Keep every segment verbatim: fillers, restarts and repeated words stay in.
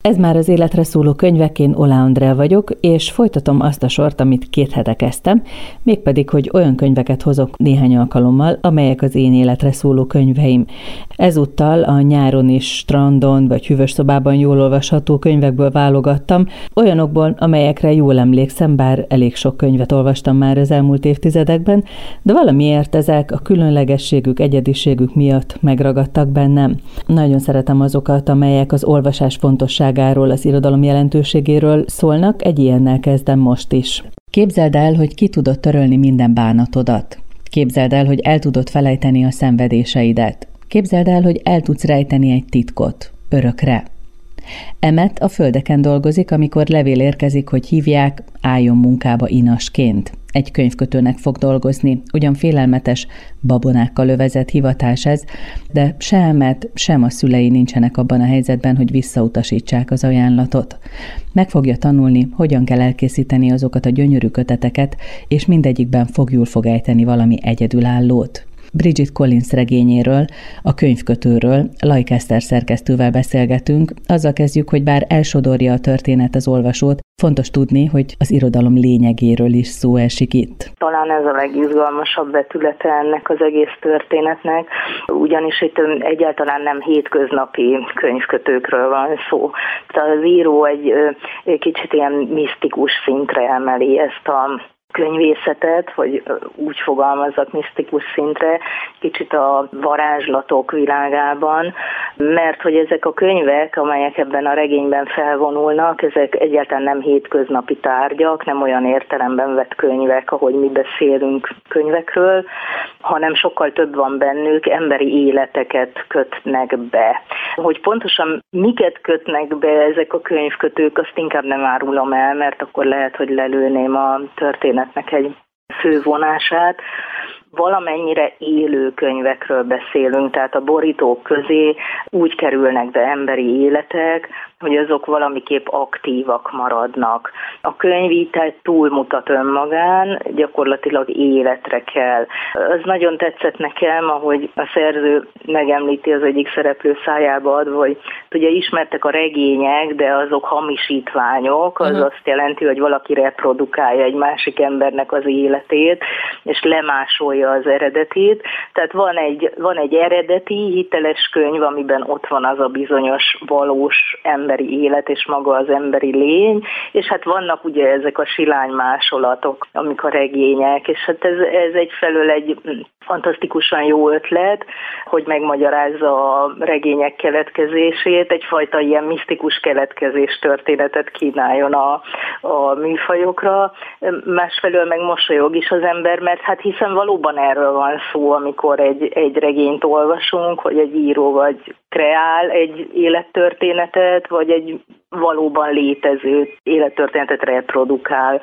Ez már az életre szóló könyvek, én Oláh Andrea vagyok, és folytatom azt a sort, amit két hete kezdtem, mégpedig, hogy olyan könyveket hozok néhány alkalommal, amelyek az én életre szóló könyveim. Ezúttal a nyáron is strandon vagy hűvös szobában jól olvasható könyvekből válogattam, olyanokból, amelyekre jól emlékszem, bár elég sok könyvet olvastam már az elmúlt évtizedekben, de valamiért ezek a különlegességük, egyediségük miatt megragadtak bennem. Nagyon szeretem azokat, amelyek az olvasás fontosságáról, az irodalom jelentőségéről szólnak, egy ilyennel kezdem most is. Képzeld el, hogy ki tudod törölni minden bánatodat. Képzeld el, hogy el tudod felejteni a szenvedéseidet. Képzeld el, hogy el tudsz rejteni egy titkot, örökre. Emet a földeken dolgozik, amikor levél érkezik, hogy hívják, álljon munkába inasként. Egy könyvkötőnek fog dolgozni, ugyan félelmetes, babonákkal övezett hivatás ez, de se Emet, sem a szülei nincsenek abban a helyzetben, hogy visszautasítsák az ajánlatot. Meg fogja tanulni, hogyan kell elkészíteni azokat a gyönyörű köteteket, és mindegyikben fogjul fog ejteni valami egyedülállót. Bridget Collins regényéről, a könyvkötőről, Lajk Eszter szerkesztővel beszélgetünk. Azzal kezdjük, hogy bár elsodorja a történet az olvasót, fontos tudni, hogy az irodalom lényegéről is szó esik itt. Talán ez a legizgalmasabb vetülete ennek az egész történetnek, ugyanis itt egyáltalán nem hétköznapi könyvkötőkről van szó. Tehát az író egy, egy kicsit ilyen misztikus szintre emeli ezt a könyvészetet, vagy úgy fogalmazzak misztikus szintre, kicsit a varázslatok világában, mert hogy ezek a könyvek, amelyek ebben a regényben felvonulnak, ezek egyáltalán nem hétköznapi tárgyak, nem olyan értelemben vett könyvek, ahogy mi beszélünk könyvekről, hanem sokkal több van bennük, emberi életeket kötnek be. Hogy pontosan miket kötnek be ezek a könyvkötők, azt inkább nem árulom el, mert akkor lehet, hogy lelőném a történetnek egy fővonását. Valamennyire élő könyvekről beszélünk, tehát a borítók közé úgy kerülnek be emberi életek, hogy azok valamiképp aktívak maradnak. A könyv így tehát túlmutat önmagán, gyakorlatilag életre kell. Az nagyon tetszett nekem, ahogy a szerző megemlíti az egyik szereplő szájába adva, hogy ugye ismertek a regények, de azok hamisítványok, az uh-huh. azt jelenti, hogy valaki reprodukálja egy másik embernek az életét, és lemásolja az eredetét. Tehát van egy, van egy eredeti, hiteles könyv, amiben ott van az a bizonyos valós emberi élet és maga az emberi lény, és hát vannak ugye ezek a silány másolatok, amik a regények, és hát ez, ez egyfelől egy fantasztikusan jó ötlet, hogy megmagyarázza a regények keletkezését, egyfajta ilyen misztikus keletkezés történetet kínáljon a, a műfajokra. Másfelől meg mosolyog is az ember, mert hát hiszen valóban erről van szó, amikor egy, egy regényt olvasunk, hogy egy író vagy kreál egy élettörténetet, vagy egy valóban létező élettörténetet reprodukál.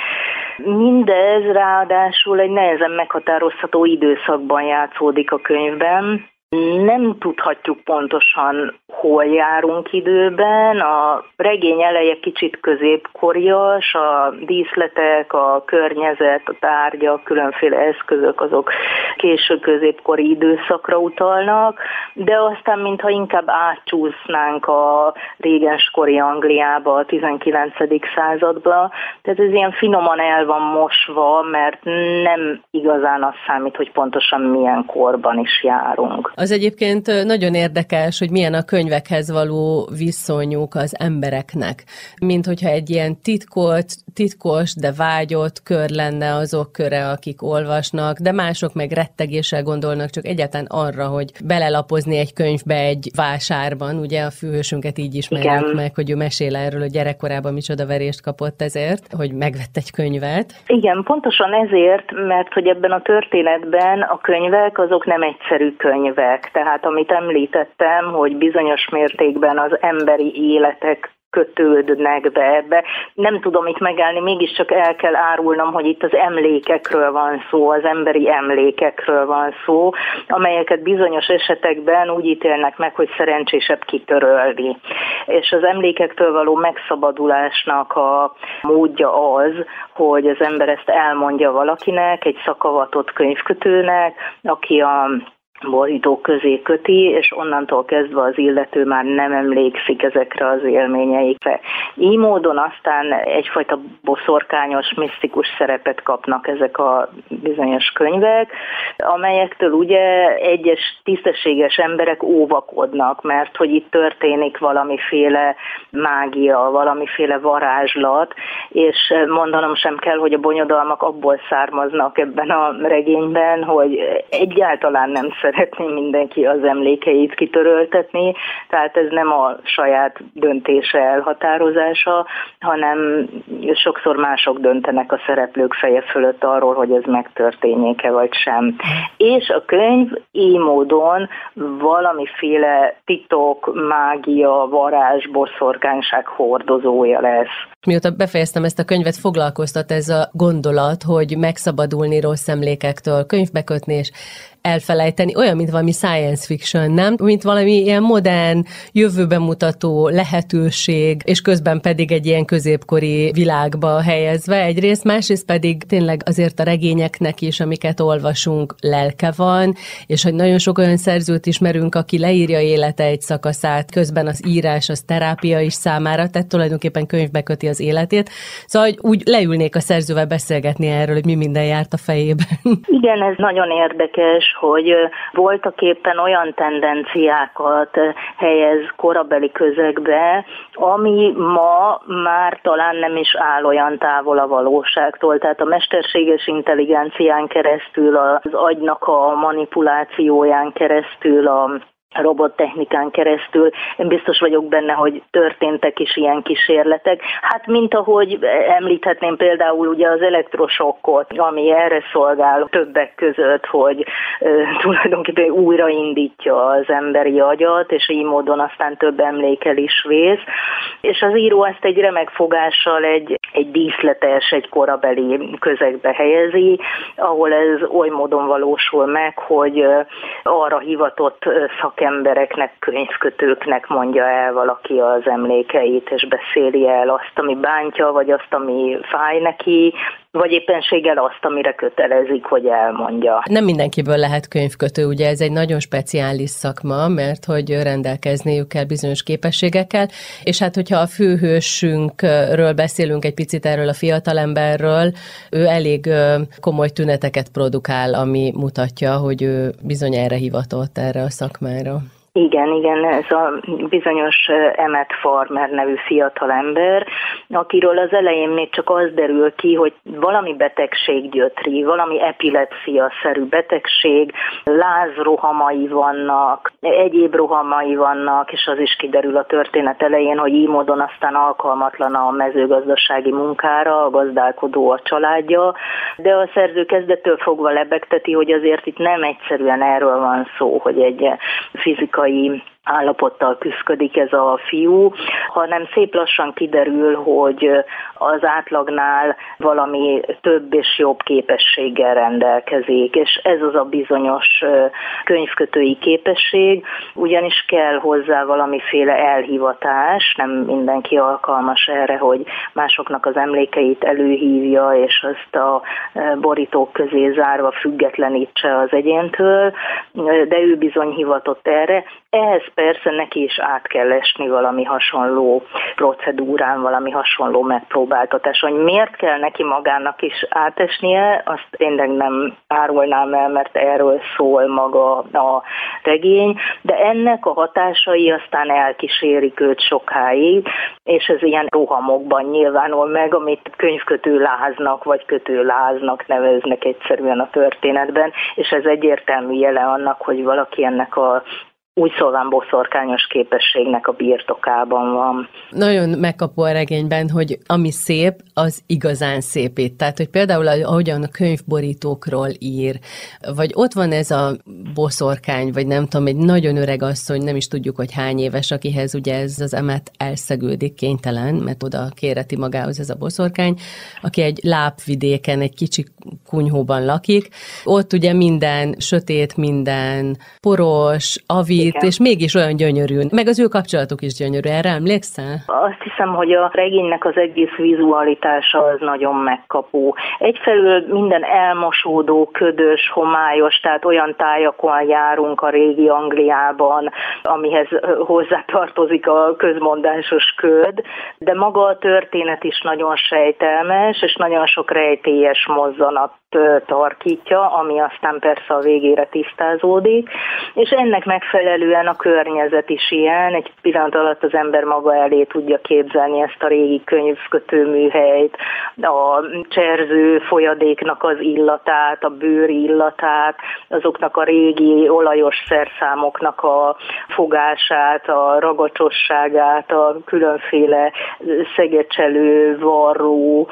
Mindez ráadásul egy nehezen meghatározható időszakban játszódik a könyvben. Nem tudhatjuk pontosan, hol járunk időben. A regény eleje kicsit középkorias, a díszletek, a környezet, a tárgyak, különféle eszközök, azok késő középkori időszakra utalnak, de aztán mintha inkább átcsúsznánk a régenskori Angliába, a tizenkilencedik századba. Tehát ez ilyen finoman el van mosva, mert nem igazán az számít, hogy pontosan milyen korban is járunk. Az egyébként nagyon érdekes, hogy milyen a könyvekhez való viszonyuk az embereknek. Mint hogyha egy ilyen titkolt, titkos, de vágyott kör lenne azok köre, akik olvasnak, de mások meg rettegéssel gondolnak csak egyáltalán arra, hogy belelapozni egy könyvbe egy vásárban. Ugye a főhősünket így ismerjük Igen. meg, hogy ő mesél erről, hogy gyerekkorában micsoda verést kapott ezért, hogy megvett egy könyvet. Igen, pontosan ezért, mert hogy ebben a történetben a könyvek azok nem egyszerű könyvek. Tehát amit említettem, hogy bizonyos mértékben az emberi életek kötődnek be ebbe. Nem tudom itt megállni, mégiscsak el kell árulnom, hogy itt az emlékekről van szó, az emberi emlékekről van szó, amelyeket bizonyos esetekben úgy ítélnek meg, hogy szerencsésebb kitörölni. És az emlékektől való megszabadulásnak a módja az, hogy az ember ezt elmondja valakinek, egy szakavatott könyvkötőnek, aki a borítók közé köti, és onnantól kezdve az illető már nem emlékszik ezekre az élményeikre. Így módon aztán egyfajta boszorkányos, misztikus szerepet kapnak ezek a bizonyos könyvek, amelyektől ugye egyes tisztességes emberek óvakodnak, mert hogy itt történik valamiféle mágia, valamiféle varázslat, és mondanom sem kell, hogy a bonyodalmak abból származnak ebben a regényben, hogy egyáltalán nem szeretné mindenki az emlékeit kitöröltetni, tehát ez nem a saját döntése, elhatározása, hanem sokszor mások döntenek a szereplők feje fölött arról, hogy ez megtörténjék-e vagy sem. És a könyv így módon valamiféle titok, mágia, varázs, boszorkányság hordozója lesz. Mióta befejeztem ezt a könyvet, foglalkoztat ez a gondolat, hogy megszabadulni rossz emlékektől, könyvbe kötni és elfelejteni, olyan, mint valami science fiction, nem? Mint valami ilyen modern, jövőben mutató lehetőség, és közben pedig egy ilyen középkori világba helyezve egyrészt, másrészt pedig tényleg azért a regényeknek is, amiket olvasunk, lelke van, és hogy nagyon sok olyan szerzőt ismerünk, aki leírja élete egy szakaszát, közben az írás, az terápia is számára, tehát tulajdonképpen könyvbe köti az életét. Szóval úgy leülnék a szerzővel beszélgetni erről, hogy mi minden járt a fejében. Igen, ez nagyon érdekes, hogy voltak éppen olyan tendenciákat helyez korabeli közegbe, ami ma már talán nem is áll olyan távol a valóságtól. Tehát a mesterséges intelligencián keresztül, az agynak a manipulációján keresztül, a robottechnikán keresztül. Én biztos vagyok benne, hogy történtek is ilyen kísérletek. Hát mint ahogy említhetném például ugye az elektrosokkot, ami erre szolgál többek között, hogy e, tulajdonképpen újraindítja az emberi agyat, és így módon aztán több emlékel is vész. És az író ezt egy remek fogással egy, egy díszletes, egy korabeli közegbe helyezi, ahol ez oly módon valósul meg, hogy arra hivatott szak embereknek, könyvkötőknek mondja el valaki az emlékeit, és beszéli el azt, ami bántja, vagy azt, ami fáj neki, vagy éppenséggel azt, amire kötelezik, hogy elmondja. Nem mindenkiből lehet könyvkötő, ugye ez egy nagyon speciális szakma, mert hogy rendelkezniük kell bizonyos képességekkel, és hát hogyha a főhősünkről beszélünk egy picit erről a fiatalemberről, ő elég komoly tüneteket produkál, ami mutatja, hogy ő bizony erre hivatott, erre a szakmára. Igen, igen, ez a bizonyos Emmett Farmer nevű fiatalember, akiről az elején még csak az derül ki, hogy valami betegség gyötri, valami epilepszia-szerű betegség, lázrohamai vannak, egyéb rohamai vannak, és az is kiderül a történet elején, hogy így módon aztán alkalmatlan a mezőgazdasági munkára, a gazdálkodó a családja, de a szerző kezdettől fogva lebegteti, hogy azért itt nem egyszerűen erről van szó, hogy egy fizikai állapottal küszködik ez a fiú, hanem szép lassan kiderül, hogy az átlagnál valami több és jobb képességgel rendelkezik, és ez az a bizonyos könyvkötői képesség, ugyanis kell hozzá valamiféle elhivatás, nem mindenki alkalmas erre, hogy másoknak az emlékeit előhívja, és azt a borítók közé zárva függetlenítse az egyéntől, de ő bizony hivatott erre. Ehhez persze neki is át kell esni valami hasonló procedúrán, valami hasonló megpróbáltatás. Hogy miért kell neki magának is átesnie, azt tényleg nem árulnám el, mert erről szól maga a regény, de ennek a hatásai aztán elkísérik őt sokáig, és ez ilyen rohamokban nyilvánul meg, amit könyvkötő láznak, vagy kötőláznak neveznek egyszerűen a történetben, és ez egyértelmű jele annak, hogy valaki ennek a úgy szólván boszorkányos képességnek a birtokában van. Nagyon megkapó a regényben, hogy ami szép, az igazán szépít. Tehát, hogy például ahogyan a könyvborítókról ír, vagy ott van ez a boszorkány, vagy nem tudom, egy nagyon öreg asszony, nem is tudjuk, hogy hány éves, akihez ugye ez az Emmett elszegődik, kénytelen, mert oda kéreti magához ez a boszorkány, aki egy lápvidéken, egy kicsi kunyhóban lakik. Ott ugye minden sötét, minden poros, avír, igen. És mégis olyan gyönyörű. Meg az ő kapcsolatuk is gyönyörű, erre emlékszel? Azt hiszem, hogy a regénynek az egész vizualitása az nagyon megkapó. Egyfelől minden elmosódó, ködös, homályos, tehát olyan tájakon járunk a régi Angliában, amihez hozzátartozik a közmondásos köd, de maga a történet is nagyon sejtelmes, és nagyon sok rejtélyes mozzanat tarkítja, ami aztán persze a végére tisztázódik, és ennek megfelelően a környezet is ilyen, egy pillanat alatt az ember maga elé tudja képzelni ezt a régi könyvkötőműhelyt, a cserző folyadéknak az illatát, a bőr illatát, azoknak a régi olajos szerszámoknak a fogását, a ragacsosságát, a különféle szegecselő, varró,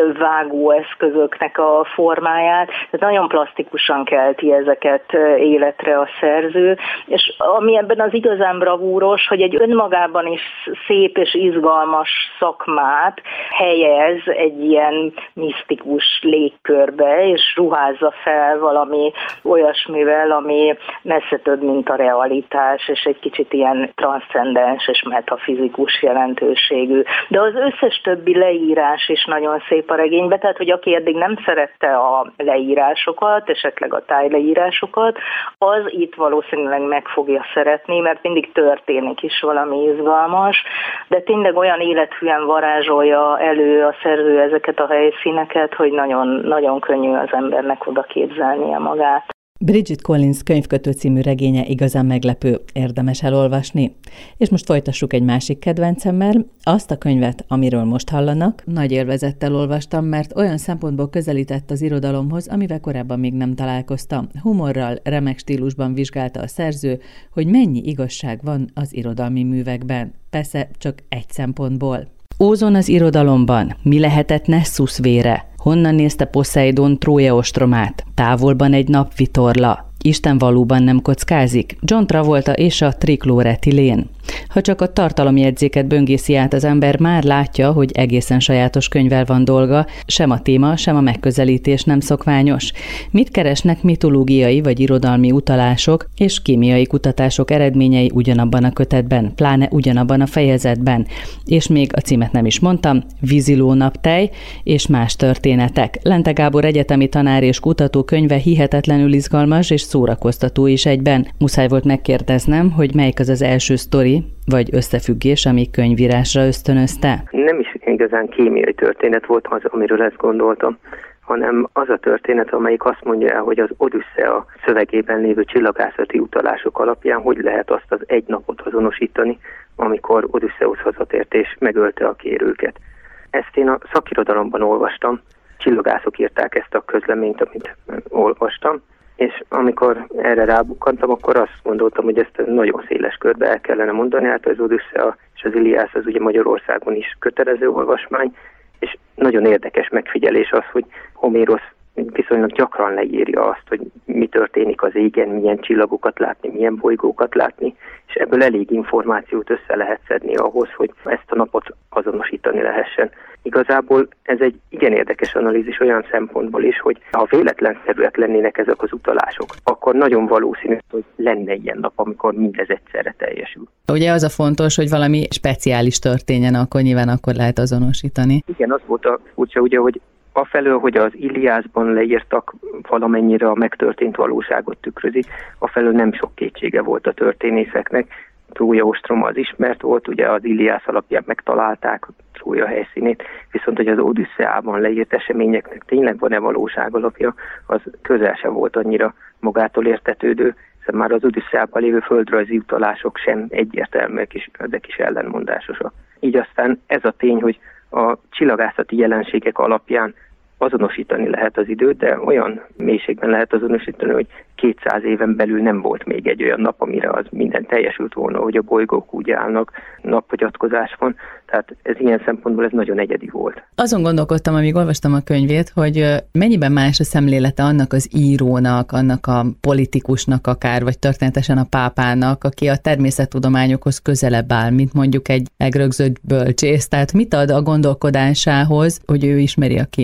vágóeszközöknek a formáját. Tehát nagyon plastikusan kelti ezeket életre a szerző, és ami ebben az igazán bravúros, hogy egy önmagában is szép és izgalmas szakmát helyez egy ilyen misztikus légkörbe, és ruházza fel valami olyasmivel, ami messze több, mint a realitás, és egy kicsit ilyen transzcendens és metafizikus jelentőségű. De az összes többi leírás is nagyon szép a regényben, tehát hogy aki eddig nem szerette a leírásokat, esetleg a tájleírásokat, az itt valószínűleg meg fogja szeretni, mert mindig történik is valami izgalmas, de tényleg olyan élethűen varázsolja elő a szerző ezeket a helyszíneket, hogy nagyon, nagyon könnyű az embernek oda képzelnie magát. Bridget Collins könyvkötő című regénye igazán meglepő, érdemes elolvasni. És most folytassuk egy másik kedvencemmel, azt a könyvet, amiről most hallanak. Nagy élvezettel olvastam, mert olyan szempontból közelített az irodalomhoz, amivel korábban még nem találkoztam. Humorral, remek stílusban vizsgálta a szerző, hogy mennyi igazság van az irodalmi művekben. Persze csak egy szempontból. Ózon az irodalomban, mi lehetett Nessus vére? Honnan nézte Poseidon Trója ostromát? Távolban egy nap vitorla. Isten valóban nem kockázik? John Travolta és a Trichloroethilén. Ha csak a tartalomjegyzéket böngészi át az ember, már látja, hogy egészen sajátos könyvvel van dolga, sem a téma, sem a megközelítés nem szokványos. Mit keresnek mitológiai vagy irodalmi utalások és kémiai kutatások eredményei ugyanabban a kötetben, pláne ugyanabban a fejezetben. És még a címet nem is mondtam, Víziló naptej és más történetek. Lente Gábor egyetemi tanár és kutató könyve hihetetlenül izgalmas és szórakoztató is egyben. Muszáj volt megkérdeznem, hogy melyik az az első sztori, vagy összefüggés, ami könyvírásra ösztönözte? Nem is igazán kémiai történet volt az, amiről ezt gondoltam, hanem az a történet, amelyik azt mondja el, hogy az Odüsszea szövegében lévő csillagászati utalások alapján hogy lehet azt az egy napot azonosítani, amikor Odüsszeusz hazatért és megölte a kérőket. Ezt én a szakirodalomban olvastam, csillagászok írták ezt a közleményt, amit olvastam, és amikor erre rábukkantam, akkor azt gondoltam, hogy ezt nagyon széles körbe el kellene mondani, hát az Odüsszea és az Iliász az ugye Magyarországon is kötelező olvasmány, és nagyon érdekes megfigyelés az, hogy Homérosz viszonylag gyakran leírja azt, hogy mi történik az égen, milyen csillagokat látni, milyen bolygókat látni, és ebből elég információt össze lehet szedni ahhoz, hogy ezt a napot azonosítani lehessen. Igazából ez egy igen érdekes analízis olyan szempontból is, hogy ha véletlenszerűek lennének ezek az utalások, akkor nagyon valószínű, hogy lenne ilyen nap, amikor mindez egyszerre teljesül. Ugye az a fontos, hogy valami speciális történjen, akkor nyilván akkor lehet azonosítani. Igen, az volt a furcsa, ugye, hogy afelől, hogy az Iliászban leírtak valamennyire a megtörtént valóságot tükrözik, afelől nem sok kétsége volt a történészeknek. Trója ostroma az ismert volt, ugye az Iliász alapján megtalálták Trója helyszínét, viszont hogy az Odüsszeában leírt eseményeknek tényleg van-e valóság alapja, az közel sem volt annyira magától értetődő, hiszen már az Odüsszeában lévő földrajzi utalások sem egyértelműek, és ezek is ellenmondásosak. Így aztán ez a tény, hogy a csillagászati jelenségek alapján azonosítani lehet az időt, de olyan mélységben lehet azonosítani, hogy kétszáz éven belül nem volt még egy olyan nap, amire az minden teljesült volna, hogy a bolygók úgy állnak, napfogyatkozás van, tehát ez ilyen szempontból ez nagyon egyedi volt. Azon gondolkodtam, amíg olvastam a könyvét, hogy mennyiben más a szemlélete annak az írónak, annak a politikusnak akár, vagy történetesen a pápának, aki a természettudományokhoz közelebb áll, mint mondjuk egy megrögzött bölcsész. Tehát mit ad a gondolkodásához, hogy ő ismeri a kémiát,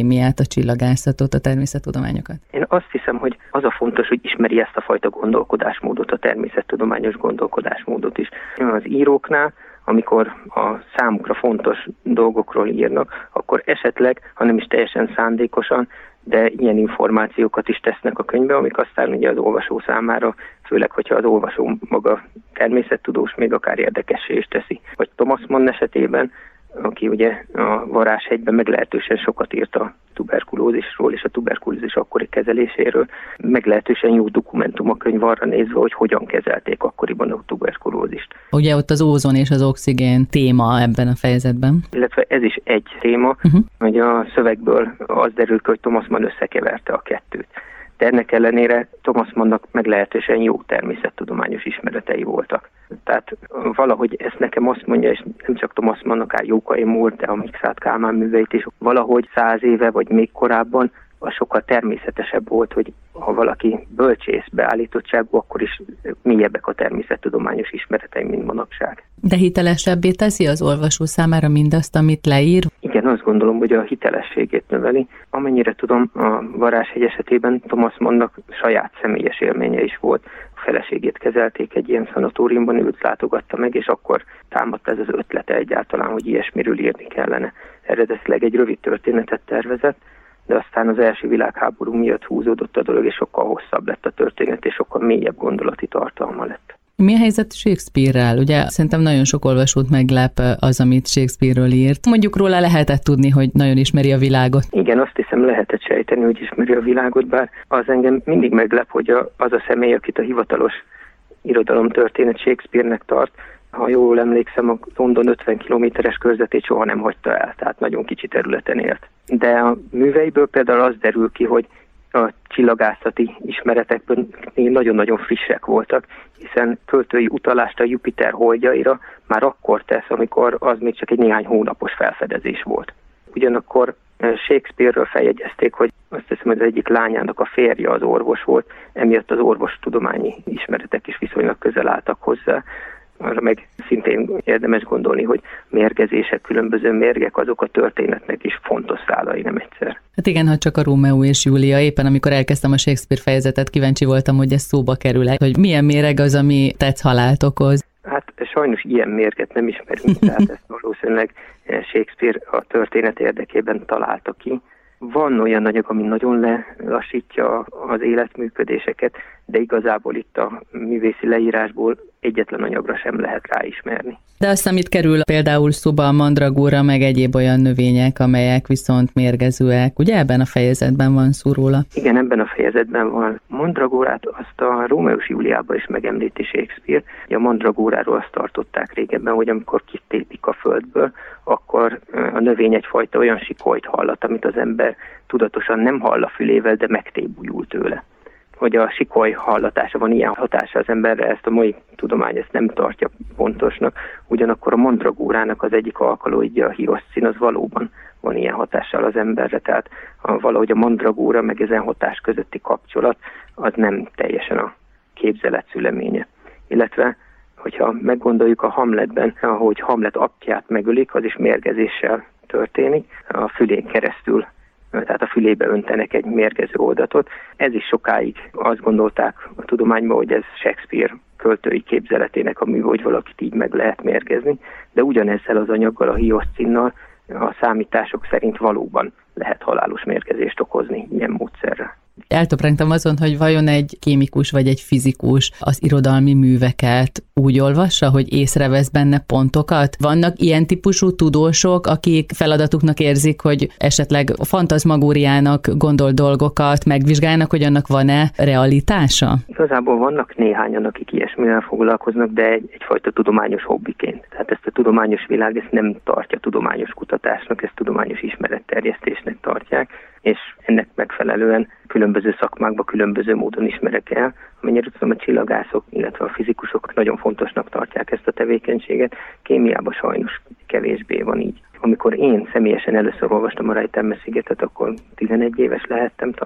a csillagászatot, a természettudományokat? Én azt hiszem, hogy az a fontos, hogy ismeri ezt a fajta gondolkodásmódot, a természettudományos gondolkodásmódot is. Az íróknál, amikor a számukra fontos dolgokról írnak, akkor esetleg, ha nem is teljesen szándékosan, de ilyen információkat is tesznek a könyvbe, amik aztán ugye az olvasó számára, főleg, hogyha az olvasó maga természettudós, még akár érdekessé is teszi. Vagy Thomas Mann esetében, aki ugye a Varázshegyben meglehetősen sokat írt a tuberkulózisról és a tuberkulózis akkori kezeléséről. Meglehetősen jó dokumentum a könyv arra nézve, hogy hogyan kezelték akkoriban a tuberkulózist. Ugye ott az ózon és az oxigén téma ebben a fejezetben. Illetve ez is egy téma, uh-huh. hogy a szövegből az derül ki, hogy Thomas Mann összekeverte a kettőt. De ennek ellenére Thomas Mannnak meglehetősen jó természettudományos ismeretei voltak. Tehát valahogy ezt nekem azt mondja, és nem csak Thomas Mann, akár Jókai Mór, de a Mikszáth Kálmán műveit is, valahogy száz éve vagy még korábban az sokkal természetesebb volt, hogy ha valaki bölcsész beállítottságú, akkor is mélyebbek a természettudományos ismeretei, mint manapság. De hitelesebbé teszi az olvasó számára mindazt, amit leír? Igen, azt gondolom, hogy a hitelességét növeli. Amennyire tudom, a Varázshegy esetében Thomas Mannnak saját személyes élménye is volt. A feleségét kezelték egy ilyen szanatóriumban, őt látogatta meg, és akkor támadt ez az ötlete egyáltalán, hogy ilyesmiről írni kellene. Eredetileg egy rövid történetet tervezett, de aztán az első világháború miatt húzódott a dolog, és sokkal hosszabb lett a történet, és sokkal mélyebb gondolati tartalma lett. Mi a helyzet Shakespeare-rel? Ugye szerintem nagyon sok olvasót meglep az, amit Shakespeare-ről írt. Mondjuk róla lehetett tudni, hogy nagyon ismeri a világot. Igen, azt hiszem lehetett sejteni, hogy ismeri a világot, bár az engem mindig meglep, hogy az a személy, akit a hivatalos irodalomtörténet Shakespeare-nek tart, ha jól emlékszem, a London ötven kilométeres körzetét soha nem hagyta el, tehát nagyon kicsi területen élt. De a műveiből például az derül ki, hogy a csillagászati ismeretekből nagyon-nagyon frissek voltak, hiszen költői utalást a Jupiter holdjaira már akkor tesz, amikor az még csak egy néhány hónapos felfedezés volt. Ugyanakkor Shakespeare-ről feljegyezték, hogy azt hiszem, hogy az egyik lányának a férje az orvos volt, emiatt az orvostudományi ismeretek is viszonylag közel álltak hozzá. Arra meg szintén érdemes gondolni, hogy mérgezések, különböző mérgek, azok a történetnek is fontos szálai, nem egyszer. Hát igen, ha csak a Rómeó és Júlia, éppen amikor elkezdtem a Shakespeare fejezetet, kíváncsi voltam, hogy ez szóba kerül-e, hogy milyen méreg az, ami tetszhalált okoz. Hát sajnos ilyen mérget nem ismerünk, tehát ezt valószínűleg Shakespeare a történet érdekében találta ki. Van olyan anyag, ami nagyon lelassítja az életműködéseket, de igazából itt a művészi leírásból egyetlen anyagra sem lehet ráismerni. De azt, amit kerül például szóba a mandragóra, meg egyéb olyan növények, amelyek viszont mérgezőek, ugye ebben a fejezetben van szó róla? Igen, ebben a fejezetben van. Mandragórát azt a Rómeó és Júliában is megemlíti Shakespeare. A mandragóráról azt tartották régebben, hogy amikor kitépik a földből, akkor a növény egyfajta olyan sikolyt hallat, amit az ember tudatosan nem hall a fülével, de megtébújul tőle. Hogy a sikoly hallatása van ilyen hatása az emberre, ezt a mai tudomány ezt nem tartja pontosnak, ugyanakkor a mandragórának az egyik alkaloidja, a hioszcin, az valóban van ilyen hatással az emberre, tehát a, valahogy a mandragóra meg ezen hatás közötti kapcsolat az nem teljesen a képzelet szüleménye. Illetve, hogyha meggondoljuk a Hamletben, ahogy Hamlet apját megölik, az is mérgezéssel történik, a fülén keresztül, tehát a fülébe öntenek egy mérgező oldatot. Ez is sokáig azt gondolták a tudományban, hogy ez Shakespeare költői képzeletének a mű, hogy valakit így meg lehet mérgezni, de ugyanezzel az anyaggal, a hioszcinnal a számítások szerint valóban lehet halálos mérgezést okozni ilyen módszerrel. Eltöprengtem azon, hogy vajon egy kémikus vagy egy fizikus az irodalmi műveket úgy olvassa, hogy észrevesz benne pontokat? Vannak ilyen típusú tudósok, akik feladatuknak érzik, hogy esetleg fantazmagóriának gondolt dolgokat megvizsgálnak, hogy annak van-e realitása? Igazából vannak néhányan, akik ilyesmivel foglalkoznak, de egy, egyfajta tudományos hobbiként. Tehát ezt a tudományos világ ezt nem tartja tudományos kutatásnak, ezt tudományos ismeretterjesztésnek tartják, és ennek megfelelően különböző szakmákban különböző módon ismerek el. Amennyire tudom, a csillagászok, illetve a fizikusok nagyon fontosnak tartják ezt a tevékenységet. Kémiában sajnos kevésbé van így. Amikor én személyesen először olvastam a Rejtelme szigetet, akkor tizenegy éves lehettem talán,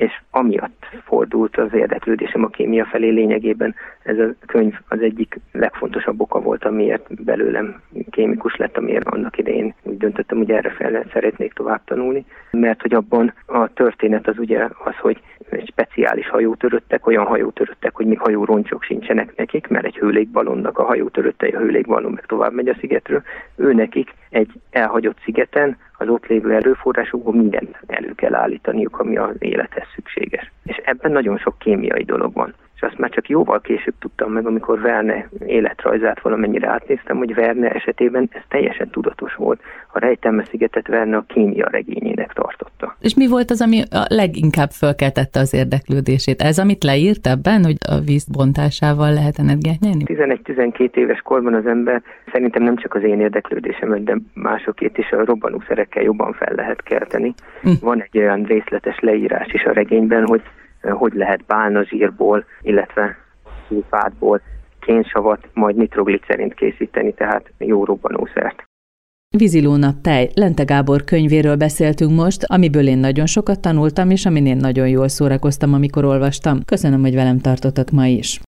és amiatt fordult az érdeklődésem a kémia felé. Lényegében ez a könyv az egyik legfontosabb oka volt, amiért belőlem kémikus lett, amiért annak idején úgy döntöttem, hogy erre fel szeretnék tovább tanulni, mert hogy abban a történet az ugye az, hogy egy speciális hajótöröttek, olyan hajótöröttek, hogy még hajóroncsok sincsenek nekik, mert egy hőlégballonnak a hajótöröttei, a hőlégballon meg tovább megy a szigetről, ő nekik egy elhagyott szigeten az ott lévő erőforrásokból mindent elő kell állítaniuk, ami az élethez szükséges. És ebben nagyon sok kémiai dolog van. És azt már csak jóval később tudtam meg, amikor Verne életrajzát valamennyire átnéztem, hogy Verne esetében ez teljesen tudatos volt. A Rejtelme szigetet Verne a kémia regényének tartotta. És mi volt az, ami a leginkább fölkeltette az érdeklődését? Ez, amit leírt ebben, hogy a víz bontásával lehet energiát nyerni? tizenegy-tizenkét éves korban az ember, szerintem nem csak az én érdeklődésem, de másokét is a robbanószerekkel jobban fel lehet kelteni. Hm. Van egy olyan részletes leírás is a regényben, hogy hogy lehet bálnazsírból, illetve szulfátból kénsavat, majd nitroglicerint készíteni, tehát jó robbanószert. Vízilónap tej, Lente Gábor könyvéről beszéltünk most, amiből én nagyon sokat tanultam, és amin én nagyon jól szórakoztam, amikor olvastam. Köszönöm, hogy velem tartottak ma is.